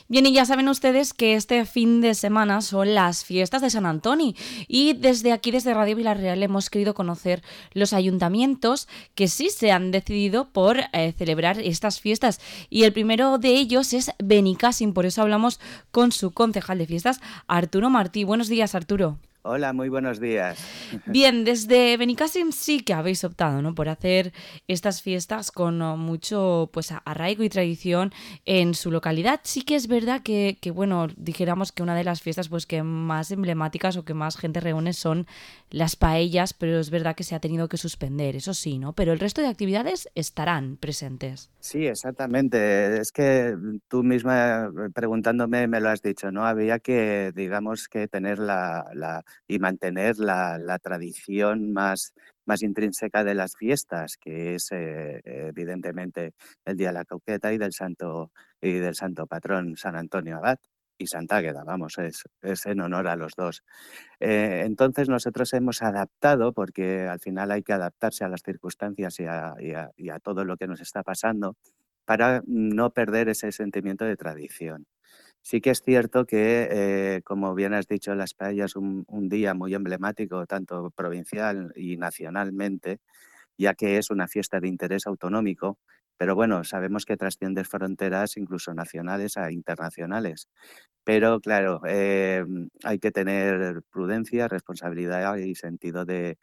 Bien, y ya saben ustedes que este fin de semana son las fiestas de San Antoni y desde aquí, desde Radio Villarreal, hemos querido conocer los ayuntamientos que sí se han decidido por celebrar estas fiestas. Y el primero de ellos es Benicàssim, por eso hablamos con su concejal de fiestas, Arturo Martí. Buenos días, Arturo. Hola, muy buenos días. Bien, desde Benicàssim sí que habéis optado, ¿no?, por hacer estas fiestas con mucho pues arraigo y tradición en su localidad. Sí que es verdad que, bueno, dijéramos que una de las fiestas pues que más emblemáticas o que más gente reúne son las paellas, pero es verdad que se ha tenido que suspender, eso sí, ¿no? Pero el resto de actividades estarán presentes. Sí, exactamente. Es que tú misma preguntándome me lo has dicho, ¿no? Había que, digamos, que tener y mantener la tradición más intrínseca de las fiestas, que es evidentemente el Día de la Cauqueta y del santo patrón San Antonio Abad y Santa Águeda, vamos, es en honor a los dos. Entonces nosotros hemos adaptado, porque al final hay que adaptarse a las circunstancias y a todo lo que nos está pasando, para no perder ese sentimiento de tradición. Sí que es cierto que, como bien has dicho, las paellas es un día muy emblemático, tanto provincial y nacionalmente, ya que es una fiesta de interés autonómico, pero bueno, sabemos que trasciende fronteras incluso nacionales a internacionales. Pero claro, hay que tener prudencia, responsabilidad y sentido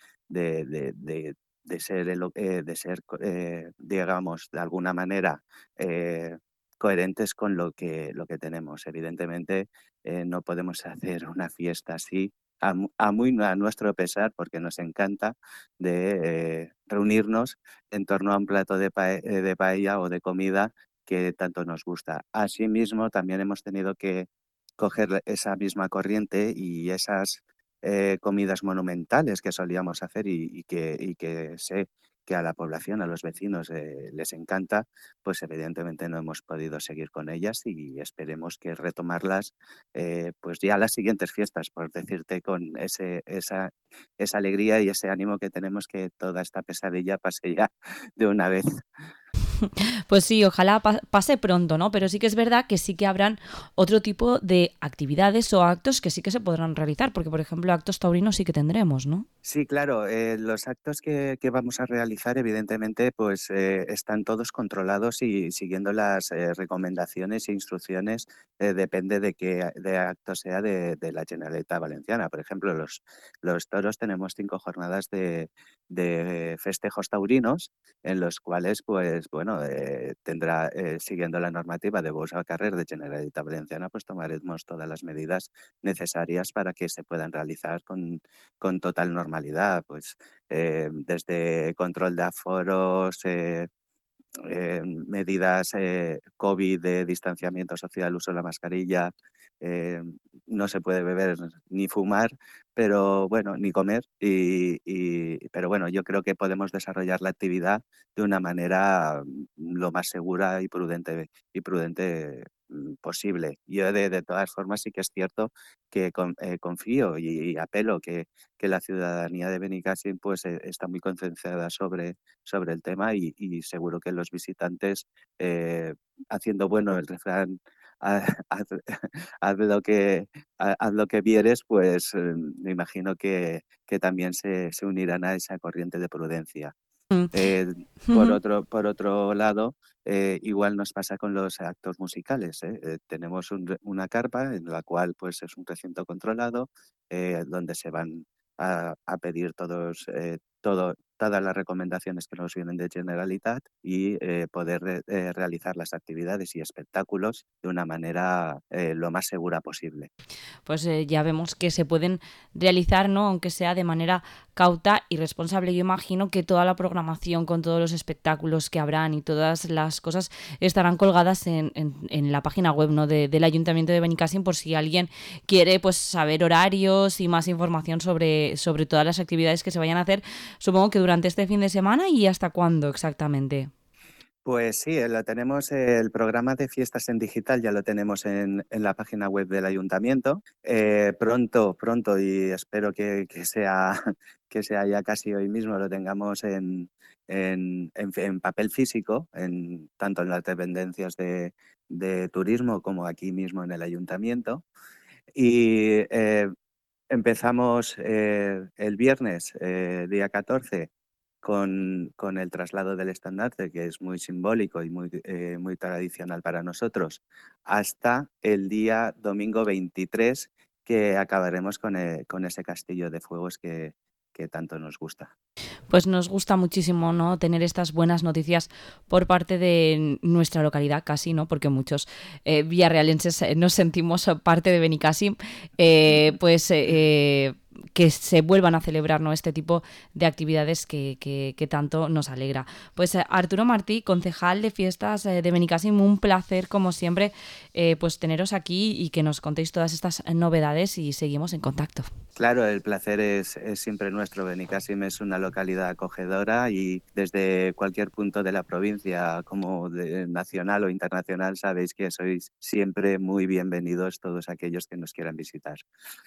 de ser, digamos, de alguna manera, eh, coherentes con lo que tenemos. Evidentemente, no podemos hacer una fiesta así a nuestro pesar, porque nos encanta reunirnos en torno a un plato de paella o de comida que tanto nos gusta. Asimismo, también hemos tenido que coger esa misma corriente y esas comidas monumentales que solíamos hacer y que sé que a la población, a los vecinos les encanta, pues evidentemente no hemos podido seguir con ellas y esperemos que retomarlas pues ya las siguientes fiestas, por decirte, con esa alegría y ese ánimo que tenemos, que toda esta pesadilla pase ya de una vez. Pues sí, ojalá pase pronto, ¿no? Pero sí que es verdad que sí que habrán otro tipo de actividades o actos que sí que se podrán realizar, porque por ejemplo actos taurinos sí que tendremos, ¿no? Sí, claro, los actos que vamos a realizar, evidentemente, pues están todos controlados y siguiendo las recomendaciones e instrucciones, depende de qué de acto sea de la Generalitat Valenciana. Por ejemplo, los toros tenemos 5 jornadas de festejos taurinos, en los cuales, pues bueno, siguiendo la normativa de Bous al Carrer de Generalitat Valenciana, pues tomaremos todas las medidas necesarias para que se puedan realizar con total normalidad, pues desde control de aforos, medidas COVID de distanciamiento social, uso de la mascarilla, eh, no se puede beber ni fumar, pero bueno, ni comer, pero bueno, yo creo que podemos desarrollar la actividad de una manera lo más segura y prudente posible. Yo de todas formas sí que es cierto que confío y apelo que la ciudadanía de Benicàssim pues está muy concienciada sobre el tema y seguro que los visitantes, haciendo bueno el refrán, haz, haz lo que vieres, pues me imagino que también se unirán a esa corriente de prudencia. Mm. Eh, Ujú. por otro lado, igual nos pasa con los actos musicales, ¿eh? Tenemos una carpa en la cual pues es un recinto controlado, donde se van a pedir todas las recomendaciones que nos vienen de Generalitat y poder realizar las actividades y espectáculos de una manera lo más segura posible. Pues ya vemos que se pueden realizar, ¿no?, aunque sea de manera cauta y responsable. Yo imagino que toda la programación con todos los espectáculos que habrán y todas las cosas estarán colgadas en la página web, ¿no?, del Ayuntamiento de Benicàssim, por si alguien quiere pues saber horarios y más información sobre todas las actividades que se vayan a hacer, supongo que durante este fin de semana. ¿Y hasta cuándo exactamente? Pues sí, lo tenemos, el programa de fiestas en digital ya lo tenemos en la página web del ayuntamiento. Pronto, y espero que sea, que sea ya casi hoy mismo, lo tengamos en papel físico, tanto en las dependencias de turismo como aquí mismo en el ayuntamiento. Y empezamos el viernes, día 14, con el traslado del estandarte, que es muy simbólico y muy tradicional para nosotros, hasta el día domingo 23, que acabaremos con ese castillo de fuegos que tanto nos gusta. Pues nos gusta muchísimo, ¿no?, tener estas buenas noticias por parte de nuestra localidad casi, ¿no?, porque muchos villarrealenses nos sentimos parte de Benicàssim, pues que se vuelvan a celebrar, ¿no?, este tipo de actividades que tanto nos alegra. Pues Arturo Martí, concejal de fiestas de Benicàssim, un placer como siempre pues teneros aquí y que nos contéis todas estas novedades y seguimos en contacto. Claro, el placer es siempre nuestro. Benicàssim es una localidad acogedora y desde cualquier punto de la provincia, como nacional o internacional, sabéis que sois siempre muy bienvenidos todos aquellos que nos quieran visitar.